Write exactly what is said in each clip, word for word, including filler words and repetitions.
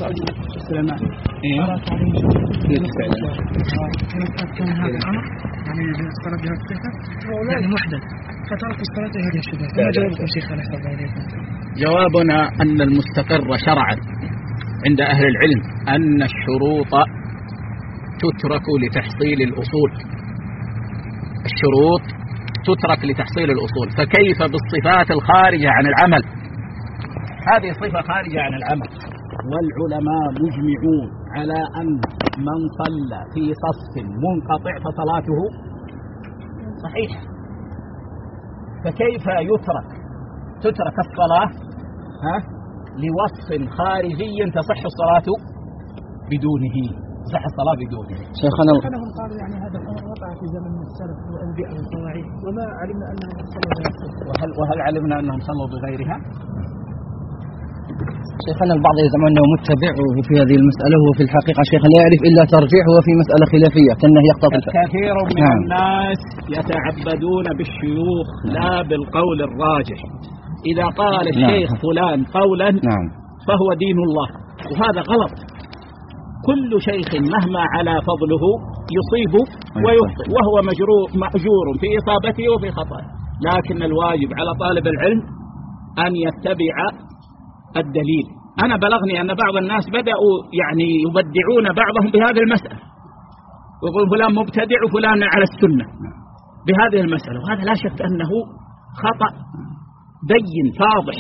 سليمان ايه كان هذا الامر يعني الصلاه بها الصفه يعني محدث فترك الصلاه هذه الشبهه. ما جوابكم شيخ على حسب عليكم؟ جوابنا أن المستقر شرعا عند أهل العلم أن الشروط تترك لتحصيل الأصول. الشروط تترك لتحصيل الأصول، فكيف بالصفات الخارجة عن العمل؟ هذه صفة خارجة عن العمل، والعلماء مجمعون على أن من صلى في صف منقطع فصلاته صحيحة. فكيف يترك تترك الصلاة ها لوصف خارجي تصح الصلاة بدونه، تصح الصلاة بدونه. شيخنا هم قالوا يعني هذا الأمر وقع في زمن السلف والأنبياء والصواعيد، وما علمنا أنهم صلوا بغيرها. وهل وهل علمنا أنهم صلوا بغيرها؟ شيخنا البعض يزعم أنه متبع في هذه المسألة، وهو في الحقيقة شيخ لا يعرف إلا ترجيح، هو في مسألة خلافية كأنه يقتضي. كثير من نعم. الناس يتعبدون بالشيوخ لا بالقول الراجح. إذا قال الشيخ نعم. فلان قولا نعم. فهو دين الله، وهذا غلط. كل شيخ مهما على فضله يصيب ويخطئ، وهو مأجور في إصابته وفي خطأه، لكن الواجب على طالب العلم أن يتبع الدليل. أنا بلغني أن بعض الناس بدأوا يعني يبدعون بعضهم بهذه المسألة، ويقول فلان مبتدع وفلان على السنة بهذه المسألة، وهذا لا شك أنه خطأ بين فاضح.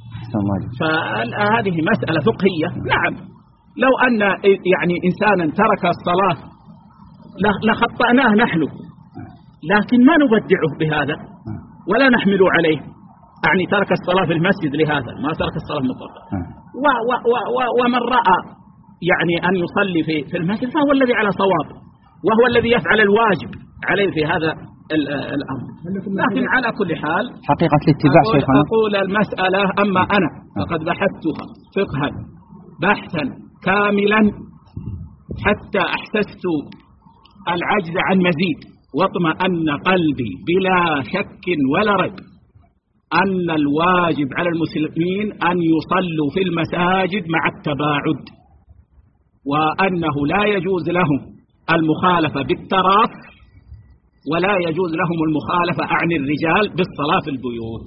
فهذه مسألة فقهية. نعم، لو أن يعني إنسانا ترك الصلاة لخطأناه نحن، لكن ما نبدعه بهذا ولا نحمل عليه، يعني ترك الصلاة في المسجد لهذا، ما ترك الصلاة مطلقا. ومن رأى يعني أن يصلي في في المسجد فهو الذي على صواب، وهو الذي يفعل الواجب عليه في هذا الأمر. لكن على كل حال حقيقة الاتباع أقول, أقول المسألة أما أنا فقد بحثتها فقها بحثا كاملا حتى أحسست العجز عن مزيد، واطمأن قلبي بلا شك ولا ريب أن الواجب على المسلمين أن يصلوا في المساجد مع التباعد، وأنه لا يجوز لهم المخالفة بالتراف، ولا يجوز لهم المخالفة عن الرجال بالصلاة في البيوت.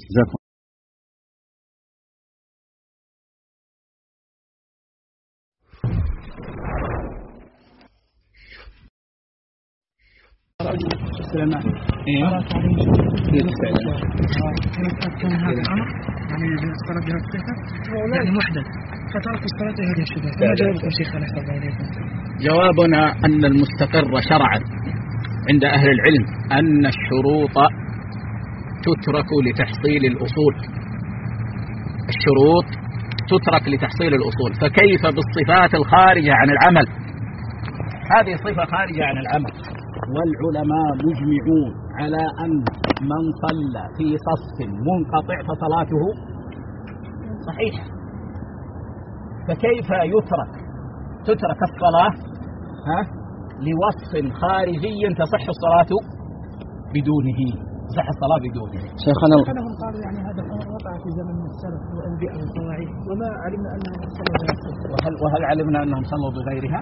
سليمان ايه كان هذا الأمر يعني الصلاة بها الصفة يعني محدث فترك الصلاة هذه الشبهة. ما جوابكم شيخ على حسب عليكم؟ جوابنا أن المستقر شرعا عند أهل العلم أن الشروط تترك لتحصيل الأصول. الشروط تترك لتحصيل الأصول، فكيف بالصفات الخارجة عن العمل؟ هذه صفة خارجة عن العمل، والعلماء مجمعون على أن من صلى في صف منقطع فصلاته صحيحة. فكيف يترك تترك الصلاة ها لوصف خارجي تصح الصلاة بدونه، تصح الصلاة بدونه. شيخنا هم قالوا يعني هذا الأمر وقع في زمن السلف والأنبياء والصواعيد، وما علمنا أنهم صلوا بغيرها. وهل وهل علمنا أنهم صلوا بغيرها؟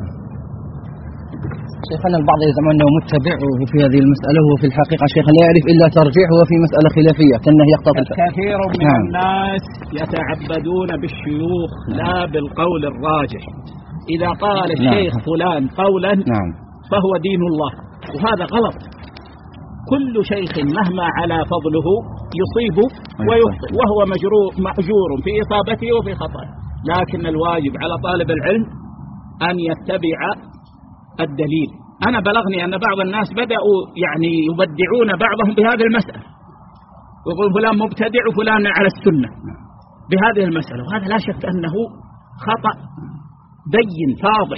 شيخنا البعض يزعم أنه متبع في هذه المسألة، وهو في الحقيقة شيخ لا يعرف إلا ترجيح، هو في مسألة خلافية كأنه يقتضي. كثير من نعم. الناس يتعبدون بالشيوخ لا بالقول الراجح. إذا قال الشيخ نعم. فلان قولا نعم. فهو دين الله، وهذا غلط. كل شيخ مهما على فضله يصيب ويخطئ، وهو مأجور في إصابته وفي خطأه، لكن الواجب على طالب العلم أن يتبع الدليل. أنا بلغني أن بعض الناس بدأوا يعني يبدعون بعضهم بهذه المسألة، ويقول فلان مبتدع وفلان على السنة بهذه المسألة، وهذا لا شك أنه خطأ بين فاضح.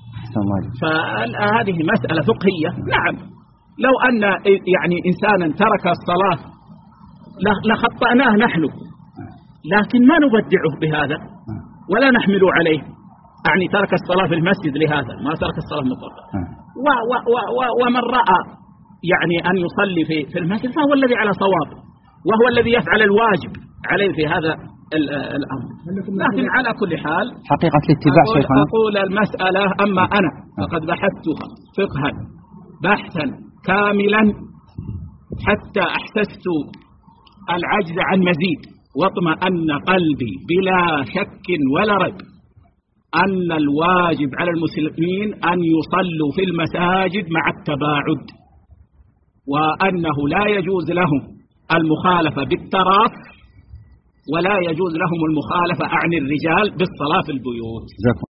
فهذه مسألة فقهية. نعم، لو أن يعني إنسانا ترك الصلاة لخطأناه نحن، لكن ما نبدعه بهذا ولا نحمل عليه، يعني ترك الصلاة في المسجد لهذا، ما ترك الصلاة مطلقا. ومن رأى يعني أن يصلي في في المسجد فهو الذي على صواب، وهو الذي يفعل الواجب عليه في هذا الأمر. لكن على كل حال حقيقة الاتباع أقول, شيخنا أقول المسألة أما أنا فقد بحثتها فقها بحثا كاملا حتى أحسست العجز عن مزيد، واطمأن قلبي بلا شك ولا ريب أن الواجب على المسلمين أن يصلوا في المساجد مع التباعد، وأنه لا يجوز لهم المخالفة بالتراف ولا يجوز لهم المخالفة عن الرجال بالصلاة في البيوت.